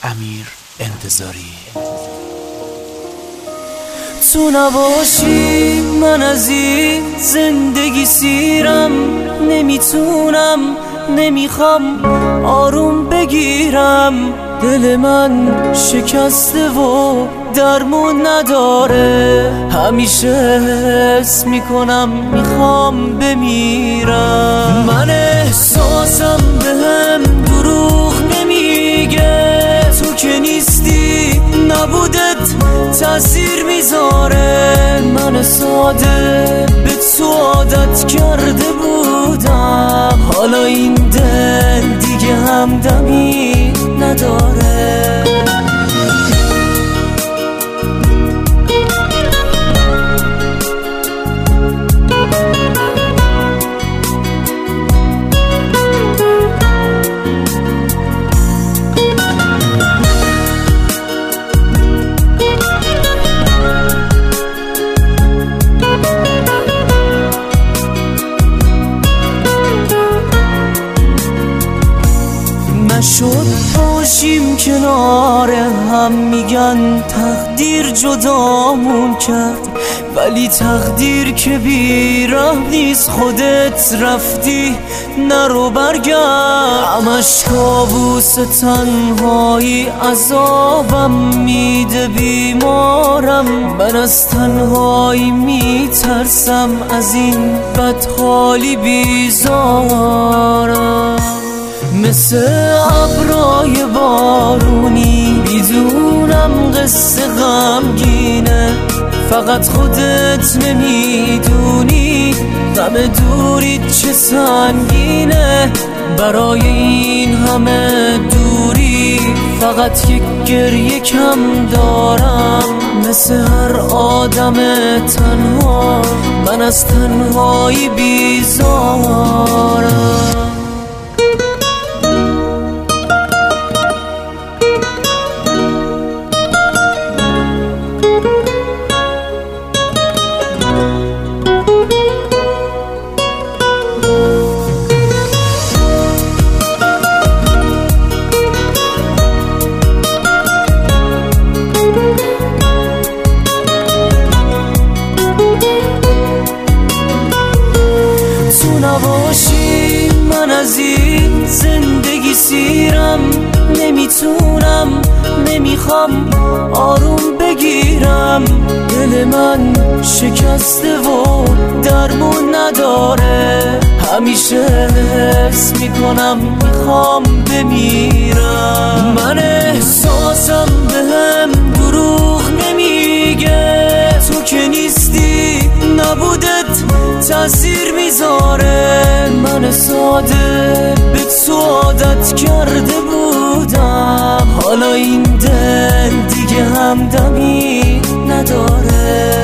امیر انتظاری. تو نباشی من از این زندگی سیرم، نمیتونم نمیخوام آروم بگیرم. دل من شکسته و درمون نداره، همیشه حس میکنم میخوام بمیرم. من احساسم بهم دروغ نمیگه، تو که نیستی نبودت تأثیر میذاره. من ساده به تو عادت کرده بودم، حالا این دل دیگه همدمی نداره. شد باشیم کنار هم، میگن تقدیر جدامون کرد، ولی تقدیر که بی‌رحم نیست. خودت رفتی نرو برگرد. همش کابوس تنهایی عذابم میده، بیمارم من از تنهایی میترسم، از این بدحالی بیزارم. مثل ابرای بارونی میدونم قصه غمگینه، فقط خودت نمیدونی غم دوریت چه سنگینه. برای این همه دوری فقط یک گریه کم دارم. مثل هر آدم تنها من از تنهایی بیزارم. نباشی من از این زندگی سیرم، نمیتونم نمیخوام آروم بگیرم. دل من شکسته و درمون نداره، همیشه حس میکنم میخوام بمیرم. من احساسم بهم دروغ نمیگه، تو که نیستی نبودت تأثیر میذاره. من ساده به تو عادت کرده بودم، حالا این دل دیگه همدمی نداره.